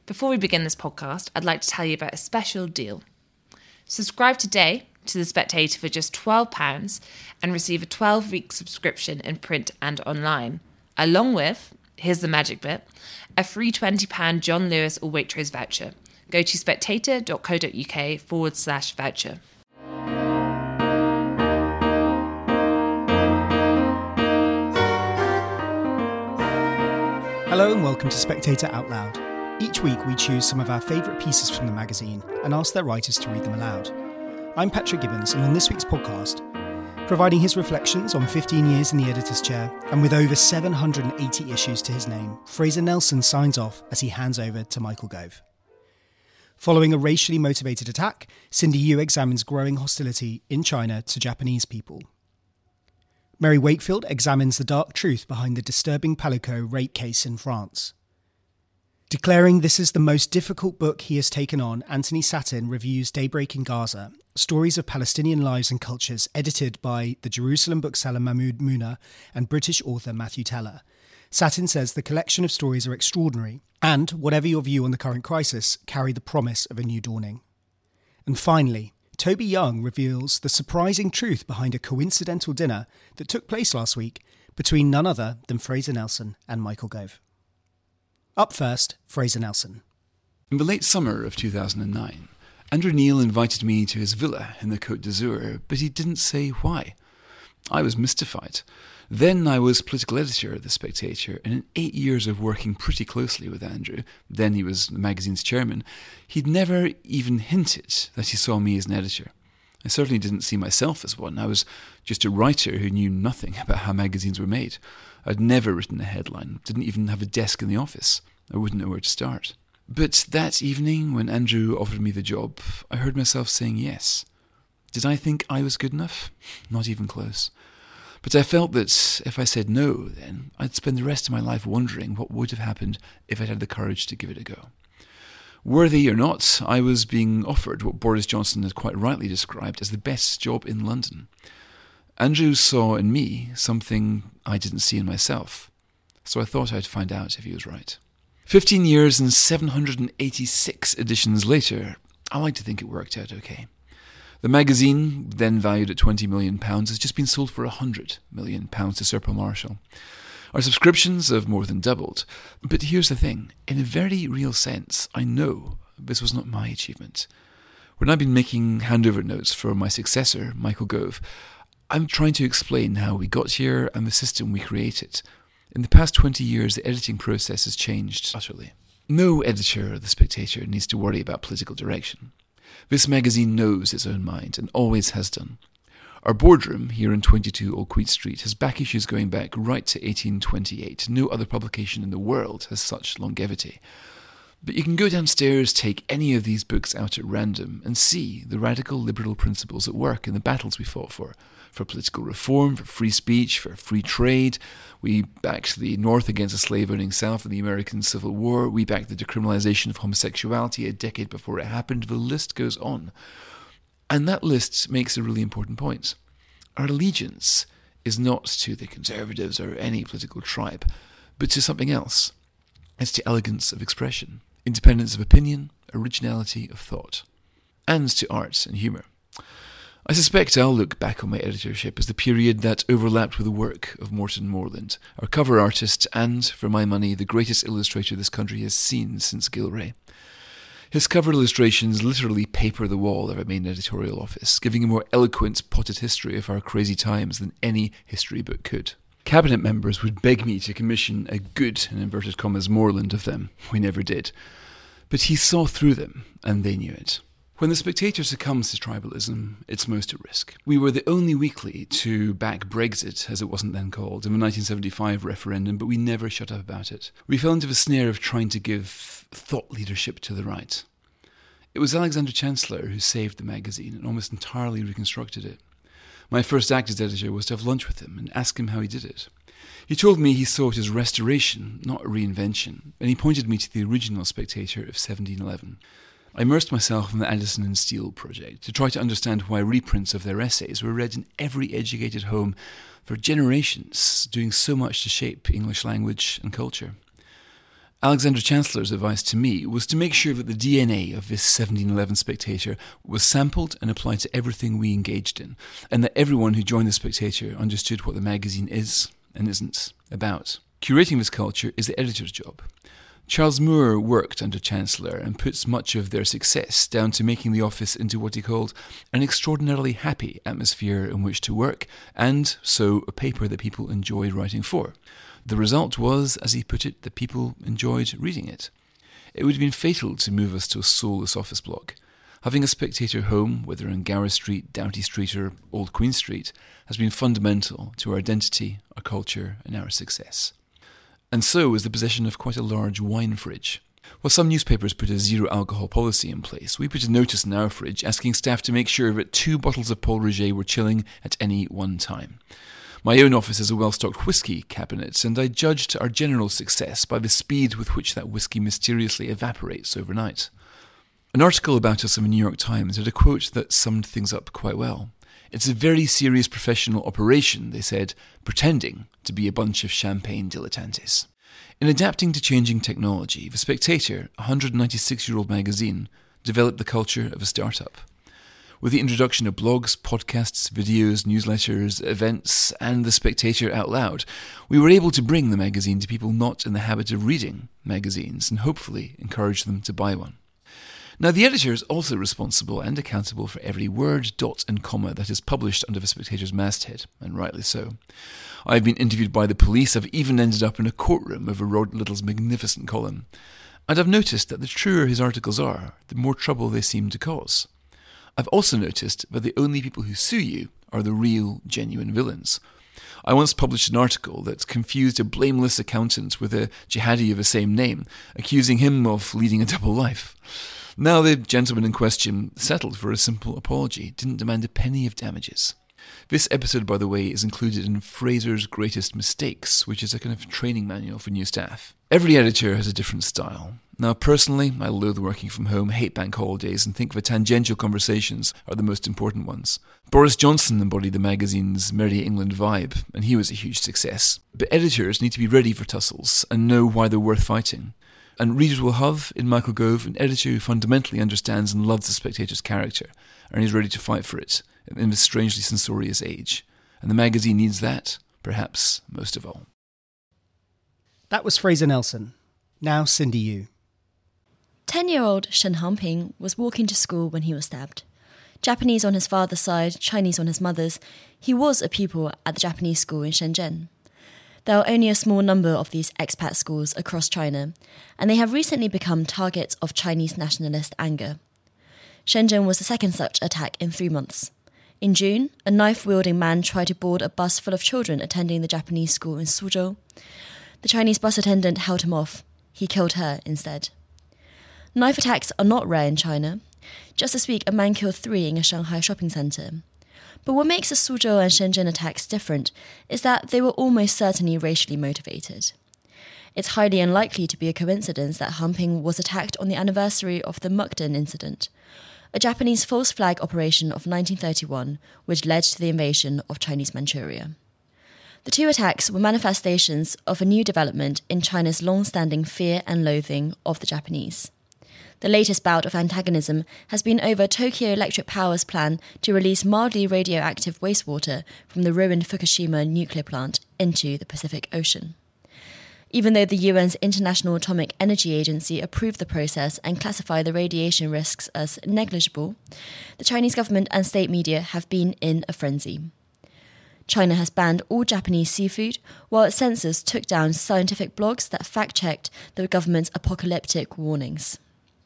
Before we begin this podcast, I'd like to tell you about a special deal. Subscribe today to The Spectator for just £12 and receive a 12-week subscription in print and online, along with, here's the magic bit, a free £20 John Lewis or Waitrose voucher. Go to spectator.co.uk/voucher. Hello and welcome to Spectator Out Loud. Each week we choose some of our favourite pieces from the magazine and ask their writers to read them aloud. I'm Patrick Gibbons, and on this week's podcast, providing his reflections on 15 years in the editor's chair and with over 780 issues to his name, Fraser Nelson signs off as he hands over to Michael Gove. Following a racially motivated attack, Cindy Yu examines growing hostility in China to Japanese people. Mary Wakefield examines the dark truth behind the disturbing Palicot rape case in France. Declaring this is the most difficult book he has taken on, Anthony Satin reviews Daybreak in Gaza, Stories of Palestinian Lives and Cultures, edited by the Jerusalem bookseller Mahmoud Muna and British author Matthew Teller. Satin says the collection of stories are extraordinary and, whatever your view on the current crisis, carry the promise of a new dawning. And finally, Toby Young reveals the surprising truth behind a coincidental dinner that took place last week between none other than Fraser Nelson and Michael Gove. Up first, Fraser Nelson. In the late summer of 2009, Andrew Neil invited me to his villa in the Côte d'Azur, but he didn't say why. I was mystified. Then I was political editor of The Spectator, and in 8 years of working pretty closely with Andrew, then he was the magazine's chairman, he'd never even hinted that he saw me as an editor. I certainly didn't see myself as one. I was just a writer who knew nothing about how magazines were made. I'd never written a headline, didn't even have a desk in the office. I wouldn't know where to start. But that evening, when Andrew offered me the job, I heard myself saying yes. Did I think I was good enough? Not even close. But I felt that if I said no, then I'd spend the rest of my life wondering what would have happened if I'd had the courage to give it a go. Worthy or not, I was being offered what Boris Johnson had quite rightly described as the best job in London. Andrew saw in me something I didn't see in myself, so I thought I'd find out if he was right. 15 years and 786 editions later, I like to think it worked out okay. The magazine, then valued at £20 million, has just been sold for £100 million to Sir Paul Marshall. Our subscriptions have more than doubled. But here's the thing, in a very real sense, I know this was not my achievement. When I've been making handover notes for my successor, Michael Gove, I'm trying to explain how we got here and the system we created. In the past 20 years, the editing process has changed utterly. No editor of The Spectator needs to worry about political direction. This magazine knows its own mind and always has done. Our boardroom here in 22 Old Queen Street has back issues going back right to 1828. No other publication in the world has such longevity. But you can go downstairs, take any of these books out at random and see the radical liberal principles at work in the battles we fought for political reform, for free speech, for free trade. We backed the North against the slave-owning South in the American Civil War. We backed the decriminalization of homosexuality a decade before it happened. The list goes on. And that list makes a really important point. Our allegiance is not to the Conservatives or any political tribe, but to something else. It's to elegance of expression, independence of opinion, originality of thought, and to art and humour. I suspect I'll look back on my editorship as the period that overlapped with the work of Morton Moreland, our cover artist and, for my money, the greatest illustrator this country has seen since Gilray. His cover illustrations literally paper the wall of our main editorial office, giving a more eloquent, potted history of our crazy times than any history book could. Cabinet members would beg me to commission a good, in inverted commas, Moreland of them. We never did. But he saw through them, and they knew it. When The Spectator succumbs to tribalism, it's most at risk. We were the only weekly to back Brexit, as it wasn't then called, in the 1975 referendum, but we never shut up about it. We fell into the snare of trying to give thought leadership to the right. It was Alexander Chancellor who saved the magazine and almost entirely reconstructed it. My first act as editor was to have lunch with him and ask him how he did it. He told me he saw it as restoration, not a reinvention, and he pointed me to the original Spectator of 1711. I immersed myself in the Addison and Steele project to try to understand why reprints of their essays were read in every educated home for generations, doing so much to shape English language and culture. Alexander Chancellor's advice to me was to make sure that the DNA of this 1711 Spectator was sampled and applied to everything we engaged in, and that everyone who joined the Spectator understood what the magazine is and isn't about. Curating this culture is the editor's job. Charles Moore worked under Chancellor and puts much of their success down to making the office into what he called an extraordinarily happy atmosphere in which to work, and so a paper that people enjoyed writing for. The result was, as he put it, that people enjoyed reading it. It would have been fatal to move us to a soulless office block. Having a Spectator home, whether in Gower Street, Doughty Street or Old Queen Street, has been fundamental to our identity, our culture and our success. And so is the possession of quite a large wine fridge. While some newspapers put a zero alcohol policy in place, we put a notice in our fridge asking staff to make sure that 2 bottles of Paul Roger were chilling at any one time. My own office is a well-stocked whisky cabinet, and I judged our general success by the speed with which that whisky mysteriously evaporates overnight. An article about us in the New York Times had a quote that summed things up quite well. It's a very serious professional operation, they said, pretending to be a bunch of champagne dilettantes. In adapting to changing technology, The Spectator, a 196-year-old magazine, developed the culture of a startup. With the introduction of blogs, podcasts, videos, newsletters, events, and The Spectator Out Loud, we were able to bring the magazine to people not in the habit of reading magazines and hopefully encourage them to buy one. Now, the editor is also responsible and accountable for every word, dot and comma that is published under The Spectator's masthead, and rightly so. I've been interviewed by the police. I've even ended up in a courtroom over Rod Little's magnificent column. And I've noticed that the truer his articles are, the more trouble they seem to cause. I've also noticed that the only people who sue you are the real, genuine villains. I once published an article that confused a blameless accountant with a jihadi of the same name, accusing him of leading a double life. Now the gentleman in question settled for a simple apology, didn't demand a penny of damages. This episode, by the way, is included in Fraser's Greatest Mistakes, which is a kind of training manual for new staff. Every editor has a different style. Now, personally, I loathe working from home, hate bank holidays, and think the tangential conversations are the most important ones. Boris Johnson embodied the magazine's Merry England vibe, and he was a huge success. But editors need to be ready for tussles and know why they're worth fighting. And readers will have, in Michael Gove, an editor who fundamentally understands and loves the Spectator's character, and is ready to fight for it in this strangely censorious age. And the magazine needs that, perhaps most of all. That was Fraser Nelson. Now Cindy Yu. 10-year-old Shen Hanping was walking to school when he was stabbed. Japanese on his father's side, Chinese on his mother's, he was a pupil at the Japanese school in Shenzhen. There are only a small number of these expat schools across China, and they have recently become targets of Chinese nationalist anger. Shenzhen was the second such attack in 3 months. In June, a knife-wielding man tried to board a bus full of children attending the Japanese school in Suzhou. The Chinese bus attendant held him off. He killed her instead. Knife attacks are not rare in China. Just this week, a man killed 3 in a Shanghai shopping centre. But what makes the Suzhou and Shenzhen attacks different is that they were almost certainly racially motivated. It's highly unlikely to be a coincidence that Hanping was attacked on the anniversary of the Mukden incident, a Japanese false flag operation of 1931 which led to the invasion of Chinese Manchuria. The 2 attacks were manifestations of a new development in China's long-standing fear and loathing of the Japanese. The latest bout of antagonism has been over Tokyo Electric Power's plan to release mildly radioactive wastewater from the ruined Fukushima nuclear plant into the Pacific Ocean. Even though the UN's International Atomic Energy Agency approved the process and classified the radiation risks as negligible, the Chinese government and state media have been in a frenzy. China has banned all Japanese seafood, while its censors took down scientific blogs that fact-checked the government's apocalyptic warnings.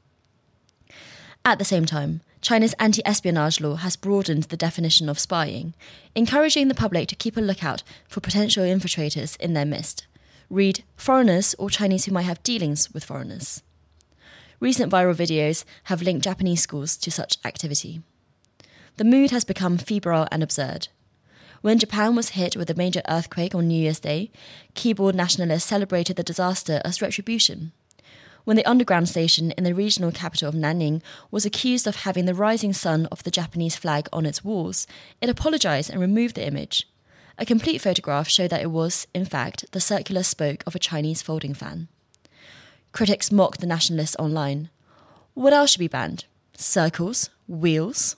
At the same time, China's anti-espionage law has broadened the definition of spying, encouraging the public to keep a lookout for potential infiltrators in their midst. Read foreigners or Chinese who might have dealings with foreigners. Recent viral videos have linked Japanese schools to such activity. The mood has become febrile and absurd. When Japan was hit with a major earthquake on New Year's Day, keyboard nationalists celebrated the disaster as retribution. When the underground station in the regional capital of Nanning was accused of having the rising sun of the Japanese flag on its walls, it apologised and removed the image. A complete photograph showed that it was, in fact, the circular spoke of a Chinese folding fan. Critics mock the nationalists online. What else should be banned? Circles? Wheels?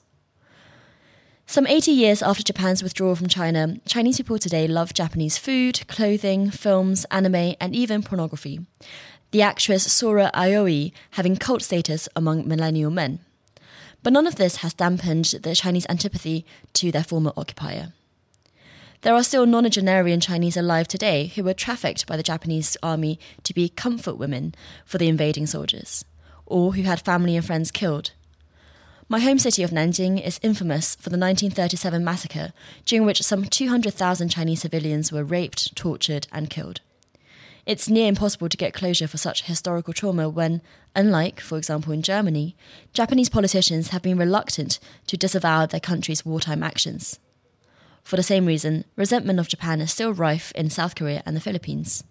Some 80 years after Japan's withdrawal from China, Chinese people today love Japanese food, clothing, films, anime, and even pornography. The actress Sora Aoi having cult status among millennial men. But none of this has dampened the Chinese antipathy to their former occupier. There are still nonagenarian Chinese alive today who were trafficked by the Japanese army to be comfort women for the invading soldiers, or who had family and friends killed. My home city of Nanjing is infamous for the 1937 massacre, during which some 200,000 Chinese civilians were raped, tortured, and killed. It's near impossible to get closure for such historical trauma when, unlike, for example, in Germany, Japanese politicians have been reluctant to disavow their country's wartime actions. For the same reason, resentment of Japan is still rife in South Korea and the Philippines.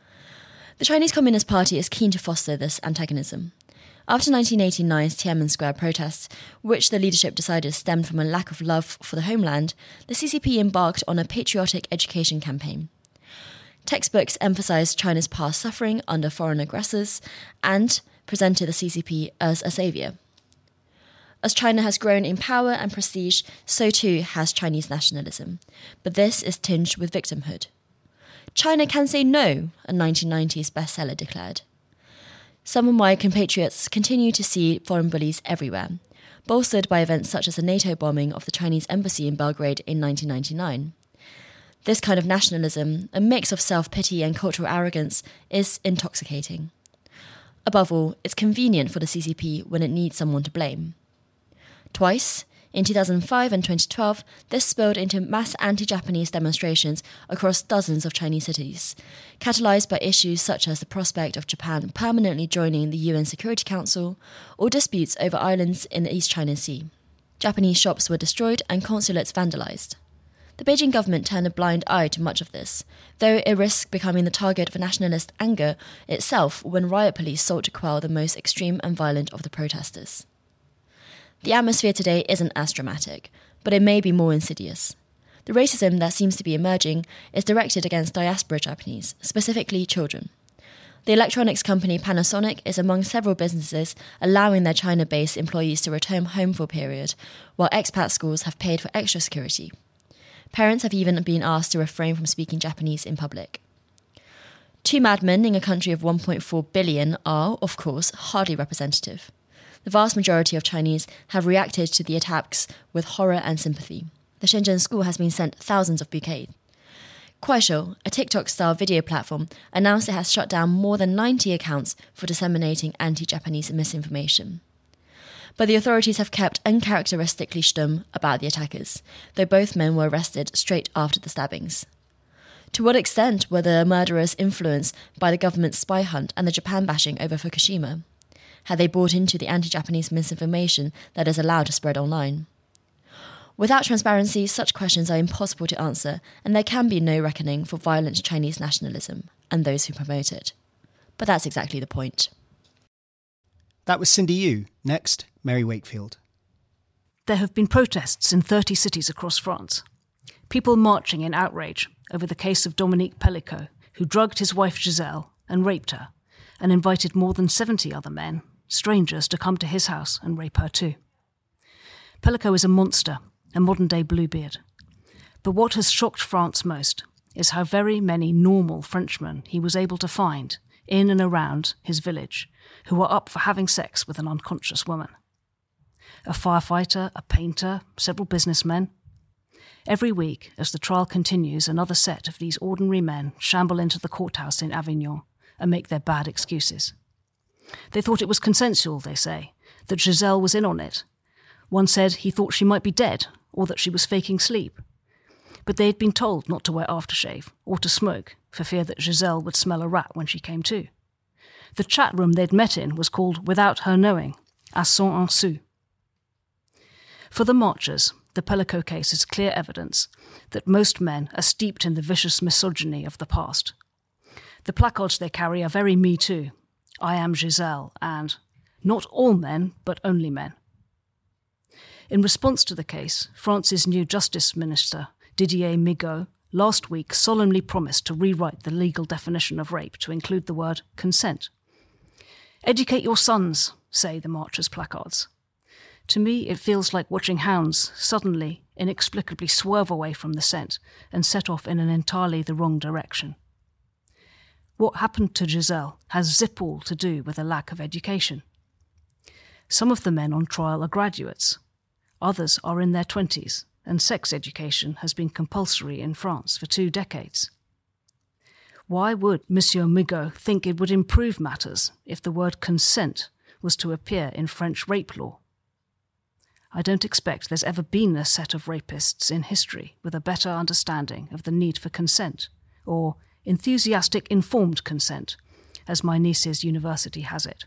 The Chinese Communist Party is keen to foster this antagonism. After 1989's Tiananmen Square protests, which the leadership decided stemmed from a lack of love for the homeland, the CCP embarked on a patriotic education campaign. Textbooks emphasised China's past suffering under foreign aggressors and presented the CCP as a saviour. As China has grown in power and prestige, so too has Chinese nationalism. But this is tinged with victimhood. China can say no, a 1990s bestseller declared. Some of my compatriots continue to see foreign bullies everywhere, bolstered by events such as the NATO bombing of the Chinese embassy in Belgrade in 1999. This kind of nationalism, a mix of self-pity and cultural arrogance, is intoxicating. Above all, it's convenient for the CCP when it needs someone to blame. Twice, in 2005 and 2012, this spilled into mass anti-Japanese demonstrations across dozens of Chinese cities, catalysed by issues such as the prospect of Japan permanently joining the UN Security Council or disputes over islands in the East China Sea. Japanese shops were destroyed and consulates vandalised. The Beijing government turned a blind eye to much of this, though it risked becoming the target of nationalist anger itself when riot police sought to quell the most extreme and violent of the protesters. The atmosphere today isn't as dramatic, but it may be more insidious. The racism that seems to be emerging is directed against diaspora Japanese, specifically children. The electronics company Panasonic is among several businesses allowing their China-based employees to return home for a period, while expat schools have paid for extra security. Parents have even been asked to refrain from speaking Japanese in public. Two madmen in a country of 1.4 billion are, of course, hardly representative. The vast majority of Chinese have reacted to the attacks with horror and sympathy. The Shenzhen school has been sent thousands of bouquets. Kuaishou, a TikTok-style video platform, announced it has shut down more than 90 accounts for disseminating anti-Japanese misinformation. But the authorities have kept uncharacteristically stum about the attackers, though both men were arrested straight after the stabbings. To what extent were the murderers influenced by the government's spy hunt and the Japan bashing over Fukushima? Had they bought into the anti-Japanese misinformation that is allowed to spread online? Without transparency, such questions are impossible to answer, and there can be no reckoning for violent Chinese nationalism and those who promote it. But that's exactly the point. That was Cindy Yu. Next, Mary Wakefield. There have been protests in 30 cities across France. People marching in outrage over the case of Dominique Pellicot, who drugged his wife Giselle and raped her, and invited more than 70 other men, strangers, to come to his house and rape her too. Pellicot is a monster, a modern-day Bluebeard. But what has shocked France most is how very many normal Frenchmen he was able to find in and around his village who were up for having sex with an unconscious woman. A firefighter, a painter, several businessmen. Every week, as the trial continues, another set of these ordinary men shamble into the courthouse in Avignon and make their bad excuses. They thought it was consensual, they say, that Giselle was in on it. One said he thought she might be dead, or that she was faking sleep. But they had been told not to wear aftershave or to smoke for fear that Giselle would smell a rat when she came to. The chat room they'd met in was called Without Her Knowing, à son insu. For the marchers, the Pellicot case is clear evidence that most men are steeped in the vicious misogyny of the past. The placards they carry are very Me Too, I am Giselle, and not all men, but only men. In response to the case, France's new Justice Minister, Didier Migaud, last week solemnly promised to rewrite the legal definition of rape to include the word consent. Educate your sons, say the marchers' placards. To me, it feels like watching hounds suddenly, inexplicably swerve away from the scent and set off in an entirely the wrong direction. What happened to Giselle has zip all to do with a lack of education. Some of the men on trial are graduates. Others are in their 20s, and sex education has been compulsory in France for 2 decades. Why would Monsieur Migaud think it would improve matters if the word consent was to appear in French rape law? I don't expect there's ever been a set of rapists in history with a better understanding of the need for consent, or enthusiastic informed consent, as my niece's university has it.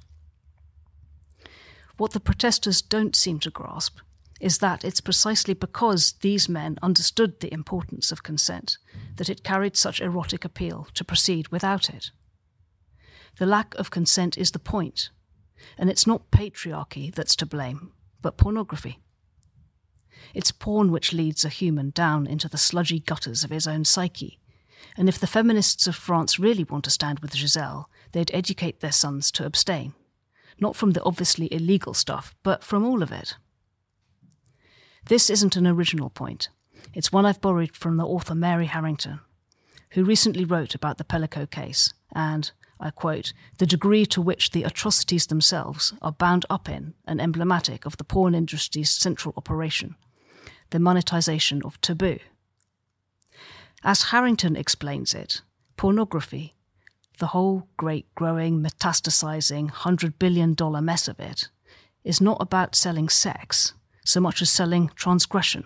What the protesters don't seem to grasp is that it's precisely because these men understood the importance of consent that it carried such erotic appeal to proceed without it. The lack of consent is the point, and it's not patriarchy that's to blame, but pornography. It's porn which leads a human down into the sludgy gutters of his own psyche, and if the feminists of France really want to stand with Giselle, they'd educate their sons to abstain, not from the obviously illegal stuff, but from all of it. This isn't an original point. It's one I've borrowed from the author Mary Harrington, who recently wrote about the Pellico case and, I quote, "the degree to which the atrocities themselves are bound up in and emblematic of the porn industry's central operation, the monetization of taboo." As Harrington explains it, pornography, the whole great growing, metastasizing $100 billion mess of it, is not about selling sex so much as selling transgression.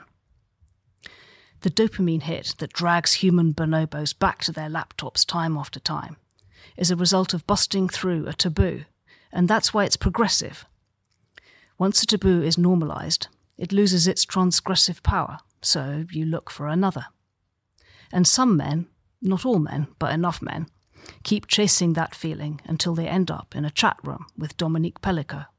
The dopamine hit that drags human bonobos back to their laptops time after time is a result of busting through a taboo, and that's why it's progressive. Once a taboo is normalized, it loses its transgressive power, so you look for another. And some men, not all men, but enough men, keep chasing that feeling until they end up in a chat room with Dominique Pellico.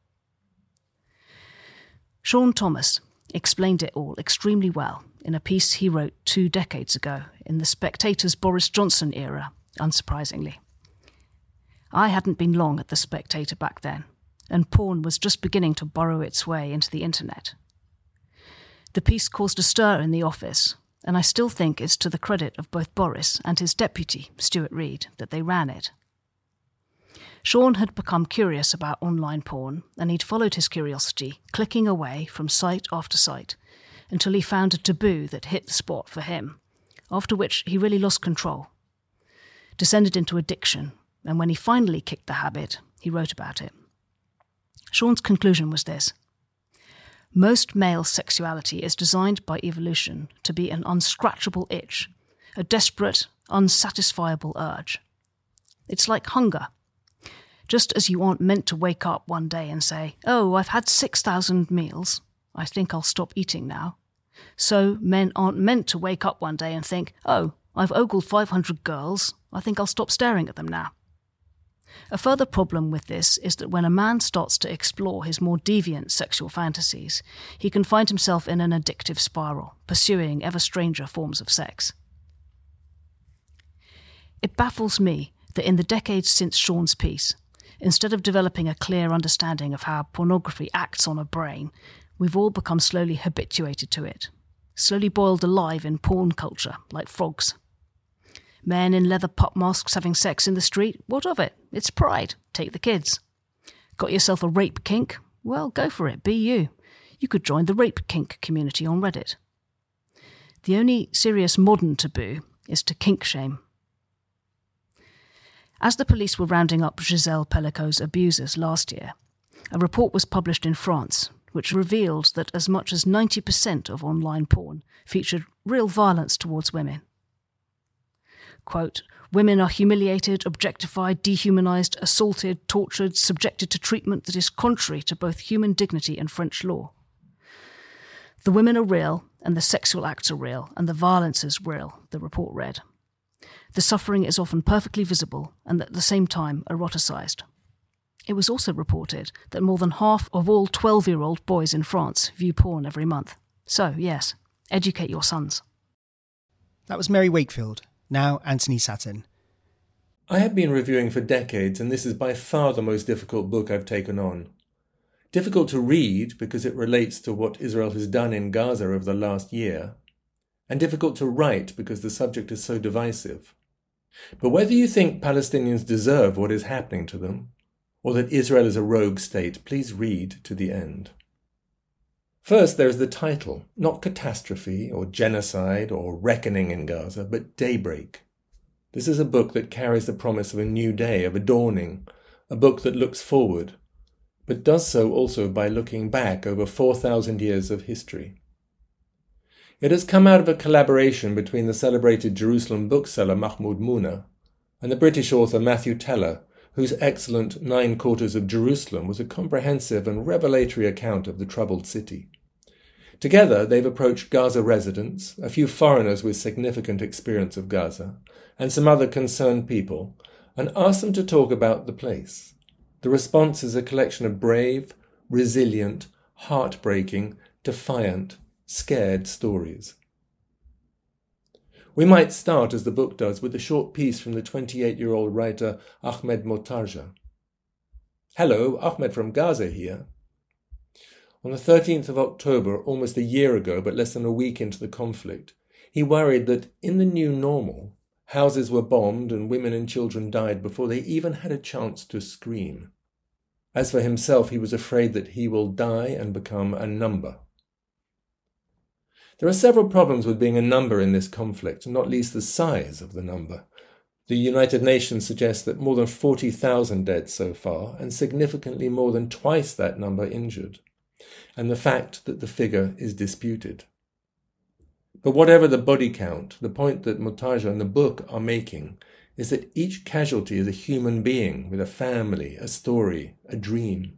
Sean Thomas explained it all extremely well in a piece he wrote 2 decades ago in The Spectator's Boris Johnson era, unsurprisingly. I hadn't been long at The Spectator back then, and porn was just beginning to burrow its way into the internet. The piece caused a stir in the office, and I still think it's to the credit of both Boris and his deputy, Stuart Reid, that they ran it. Sean had become curious about online porn, and he'd followed his curiosity, clicking away from site after site, until he found a taboo that hit the spot for him, after which he really lost control, descended into addiction, and when he finally kicked the habit, he wrote about it. Sean's conclusion was this: most male sexuality is designed by evolution to be an unscratchable itch, a desperate, unsatisfiable urge. It's like hunger. Just as you aren't meant to wake up one day and say, "Oh, I've had 6,000 meals, I think I'll stop eating now," so men aren't meant to wake up one day and think, "Oh, I've ogled 500 girls, I think I'll stop staring at them now." A further problem with this is that when a man starts to explore his more deviant sexual fantasies, he can find himself in an addictive spiral, pursuing ever stranger forms of sex. It baffles me that in the decades since Sean's piece, instead of developing a clear understanding of how pornography acts on a brain, we've all become slowly habituated to it, slowly boiled alive in porn culture, like frogs. Men in leather pup masks having sex in the street, what of it? It's pride. Take the kids. Got yourself a rape kink? Well, go for it, be you. You could join the rape kink community on Reddit. The only serious modern taboo is to kink shame. As the police were rounding up Giselle Pellico's abusers last year, a report was published in France which revealed that as much as 90% of online porn featured real violence towards women. Quote, "Women are humiliated, objectified, dehumanized, assaulted, tortured, subjected to treatment that is contrary to both human dignity and French law. The women are real, and the sexual acts are real, and the violence is real," the report read. The suffering is often perfectly visible and at the same time eroticized. It was also reported that more than half of all 12-year-old boys in France view porn every month. So, yes, educate your sons. That was Mary Wakefield, now Anthony Satin. I have been reviewing for decades, and this is by far the most difficult book I've taken on. Difficult to read because it relates to what Israel has done in Gaza over the last year, and difficult to write because the subject is so divisive. But whether you think Palestinians deserve what is happening to them, or that Israel is a rogue state, please read to the end. First, there is the title, not catastrophe or genocide or reckoning in Gaza, but Daybreak. This is a book that carries the promise of a new day, of a dawning, a book that looks forward, but does so also by looking back over 4,000 years of history. It has come out of a collaboration between the celebrated Jerusalem bookseller Mahmoud Muna and the British author Matthew Teller, whose excellent 9 Quarters of Jerusalem was a comprehensive and revelatory account of the troubled city. Together, they've approached Gaza residents, a few foreigners with significant experience of Gaza, and some other concerned people, and asked them to talk about the place. The response is a collection of brave, resilient, heartbreaking, defiant, scared stories. We might start, as the book does, with a short piece from the 28-year-old writer Ahmed Motarja. Hello, Ahmed from Gaza here. On the 13th of October, almost a year ago, but less than a week into the conflict, he worried that in the new normal, houses were bombed and women and children died before they even had a chance to scream. As for himself, he was afraid that he will die and become a number. There are several problems with being a number in this conflict, not least the size of the number. The United Nations suggests that more than 40,000 dead so far, and significantly more than twice that number injured, and the fact that the figure is disputed. But whatever the body count, the point that Motarja and the book are making is that each casualty is a human being with a family, a story, a dream.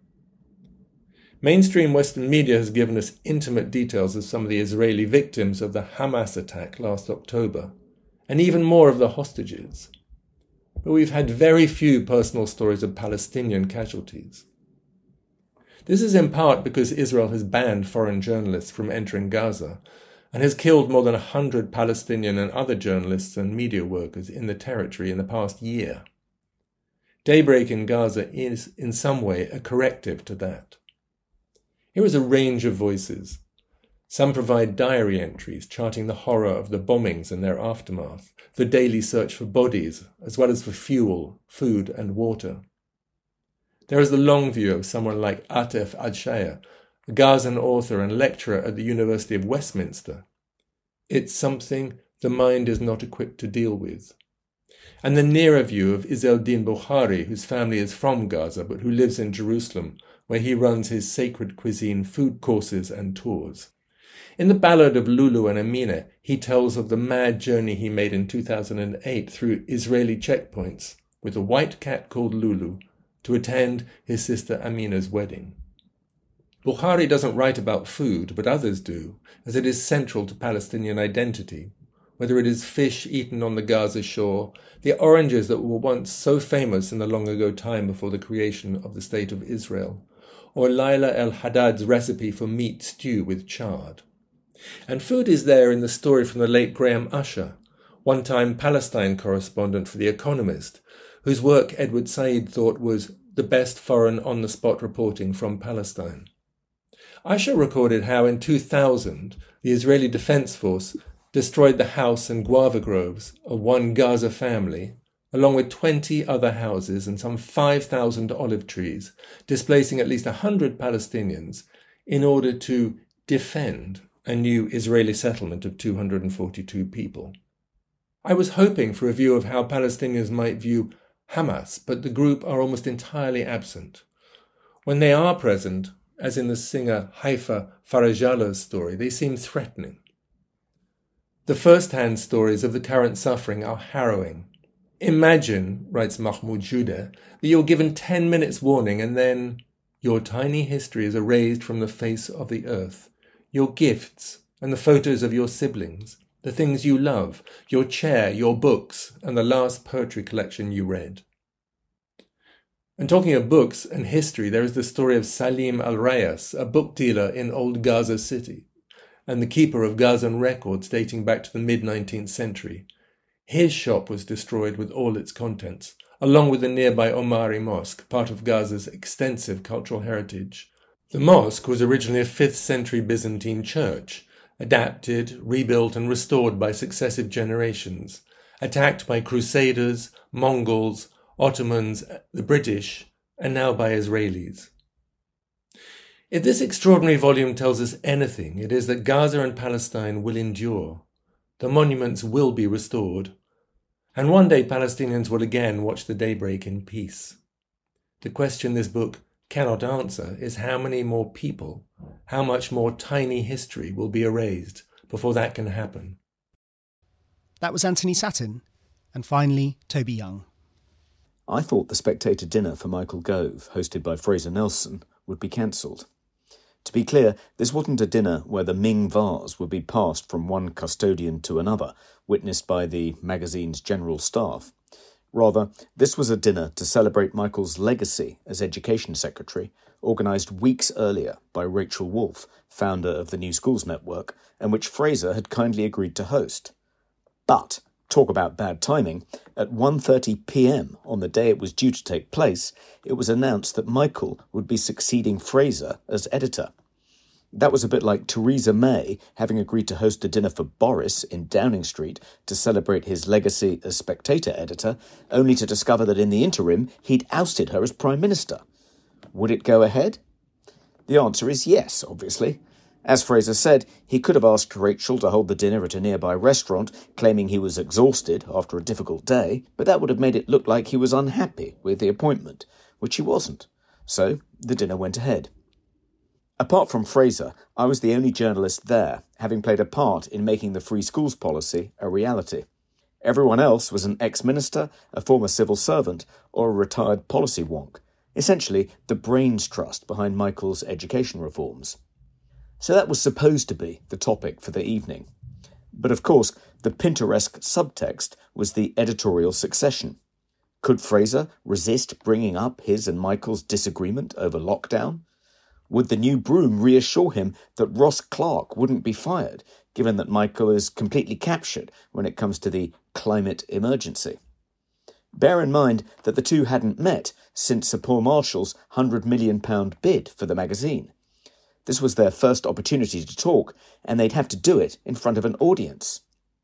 Mainstream Western media has given us intimate details of some of the Israeli victims of the Hamas attack last October, and even more of the hostages. But we've had very few personal stories of Palestinian casualties. This is in part because Israel has banned foreign journalists from entering Gaza and has killed more than 100 Palestinian and other journalists and media workers in the territory in the past year. Daybreak in Gaza is, in some way, a corrective to that. Here is a range of voices. Some provide diary entries charting the horror of the bombings and their aftermath, the daily search for bodies, as well as for fuel, food and water. There is the long view of someone like Atef Adshaya, a Gazan author and lecturer at the University of Westminster. It's something the mind is not equipped to deal with. And the nearer view of Izzeldin Bukhari, whose family is from Gaza but who lives in Jerusalem, where he runs his sacred cuisine food courses and tours. In the Ballad of Lulu and Amina, he tells of the mad journey he made in 2008 through Israeli checkpoints with a white cat called Lulu to attend his sister Amina's wedding. Bukhari doesn't write about food, but others do, as it is central to Palestinian identity, whether it is fish eaten on the Gaza shore, the oranges that were once so famous in the long-ago time before the creation of the State of Israel, or Laila el-Haddad's recipe for meat stew with chard. And food is there in the story from the late Graham Usher, one-time Palestine correspondent for The Economist, whose work Edward Said thought was the best foreign on-the-spot reporting from Palestine. Usher recorded how in 2000 the Israeli Defense Force destroyed the house and guava groves of one Gaza family, along with 20 other houses and some 5,000 olive trees, displacing at least 100 Palestinians in order to defend a new Israeli settlement of 242 people. I was hoping for a view of how Palestinians might view Hamas, but the group are almost entirely absent. When they are present, as in the singer Haifa Farajallah's story, they seem threatening. The first-hand stories of the current suffering are harrowing. Imagine, writes Mahmoud Joudeh, that you're given 10 minutes warning and then your tiny history is erased from the face of the earth. Your gifts and the photos of your siblings, the things you love, your chair, your books, and the last poetry collection you read. And talking of books and history, there is the story of Salim al-Rayas, a book dealer in old Gaza City, and the keeper of Gazan records dating back to the mid-19th century. His shop was destroyed with all its contents, along with the nearby Omari Mosque, part of Gaza's extensive cultural heritage. The mosque was originally a 5th century Byzantine church, adapted, rebuilt and restored by successive generations, attacked by Crusaders, Mongols, Ottomans, the British, and now by Israelis. If this extraordinary volume tells us anything, it is that Gaza and Palestine will endure. The monuments will be restored, and one day Palestinians will again watch the daybreak in peace. The question this book cannot answer is how many more people, how much more tiny history will be erased before that can happen. That was Anthony Satin, and finally, Toby Young. I thought the Spectator dinner for Michael Gove, hosted by Fraser Nelson, would be cancelled. To be clear, this wasn't a dinner where the Ming vase would be passed from one custodian to another, witnessed by the magazine's general staff. Rather, this was a dinner to celebrate Michael's legacy as Education Secretary, organised weeks earlier by Rachel Wolfe, founder of the New Schools Network, and which Fraser had kindly agreed to host. But, talk about bad timing, at 1:30 p.m. on the day it was due to take place, it was announced that Michael would be succeeding Fraser as editor. That was a bit like Theresa May having agreed to host a dinner for Boris in Downing Street to celebrate his legacy as Spectator editor, only to discover that in the interim he'd ousted her as Prime Minister. Would it go ahead? The answer is yes, obviously. As Fraser said, he could have asked Rachel to hold the dinner at a nearby restaurant, claiming he was exhausted after a difficult day, but that would have made it look like he was unhappy with the appointment, which he wasn't. So the dinner went ahead. Apart from Fraser, I was the only journalist there, having played a part in making the free schools policy a reality. Everyone else was an ex-minister, a former civil servant, or a retired policy wonk, essentially the brains trust behind Michael's education reforms. So that was supposed to be the topic for the evening. But of course, the Pinteresque subtext was the editorial succession. Could Fraser resist bringing up his and Michael's disagreement over lockdown? Would the new broom reassure him that Ross Clark wouldn't be fired, given that Michael is completely captured when it comes to the climate emergency? Bear in mind that the two hadn't met since Sir Paul Marshall's £100 million bid for the magazine. This was their first opportunity to talk, and they'd have to do it in front of an audience.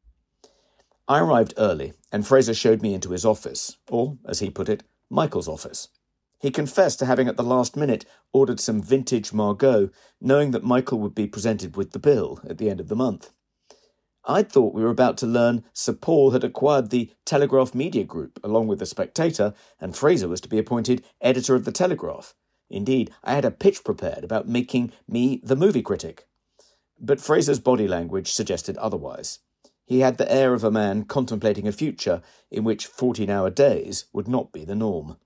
I arrived early, and Fraser showed me into his office, or, as he put it, Michael's office. He confessed to having at the last minute ordered some vintage Margaux, knowing that Michael would be presented with the bill at the end of the month. I'd thought we were about to learn Sir Paul had acquired the Telegraph Media Group along with the Spectator, and Fraser was to be appointed editor of the Telegraph. Indeed, I had a pitch prepared about making me the movie critic. But Fraser's body language suggested otherwise. He had the air of a man contemplating a future in which 14-hour days would not be the norm.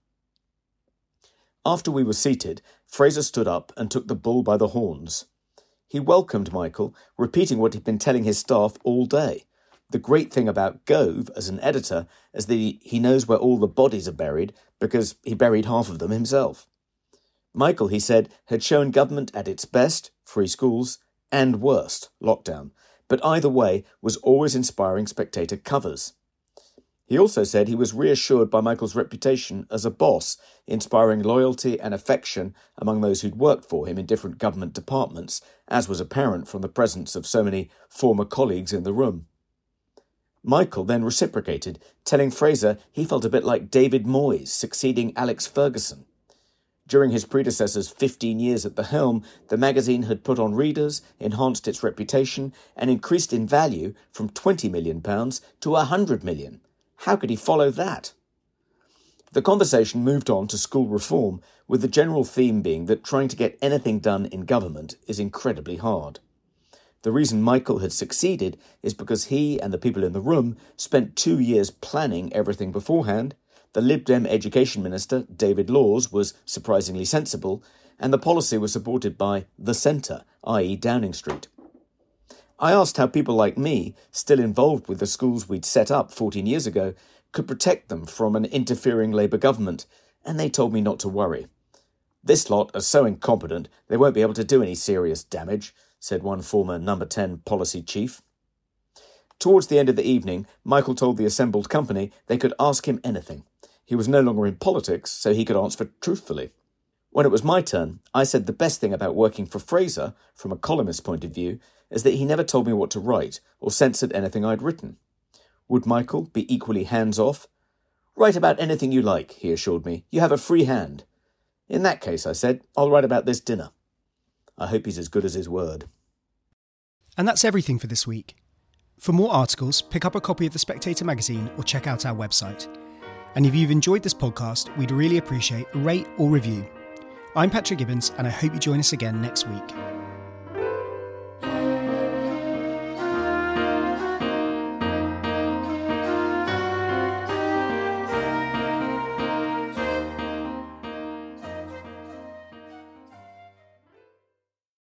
After we were seated, Fraser stood up and took the bull by the horns. He welcomed Michael, repeating what he'd been telling his staff all day. The great thing about Gove as an editor is that he knows where all the bodies are buried because he buried half of them himself. Michael, he said, had shown government at its best, free schools, and worst, lockdown, but either way was always inspiring Spectator covers. He also said he was reassured by Michael's reputation as a boss, inspiring loyalty and affection among those who'd worked for him in different government departments, as was apparent from the presence of so many former colleagues in the room. Michael then reciprocated, telling Fraser he felt a bit like David Moyes succeeding Alex Ferguson. During his predecessor's 15 years at the helm, the magazine had put on readers, enhanced its reputation, and increased in value from £20 million to £100 million. How could he follow that? The conversation moved on to school reform, with the general theme being that trying to get anything done in government is incredibly hard. The reason Michael had succeeded is because he and the people in the room spent 2 years planning everything beforehand. The Lib Dem Education Minister, David Laws, was surprisingly sensible, and the policy was supported by the centre, i.e. Downing Street. I asked how people like me, still involved with the schools we'd set up 14 years ago, could protect them from an interfering Labour government, and they told me not to worry. "This lot are so incompetent they won't be able to do any serious damage," said one former Number 10 policy chief. Towards the end of the evening, Michael told the assembled company they could ask him anything. He was no longer in politics, so he could answer truthfully. When it was my turn, I said the best thing about working for Fraser, from a columnist's point of view, is that he never told me what to write or censored anything I'd written. Would Michael be equally hands-off? "Write about anything you like," he assured me. "You have a free hand." "In that case," I said, "I'll write about this dinner." I hope he's as good as his word. And that's everything for this week. For more articles, pick up a copy of The Spectator magazine or check out our website. And if you've enjoyed this podcast, we'd really appreciate a rate or review. I'm Patrick Gibbons, and I hope you join us again next week.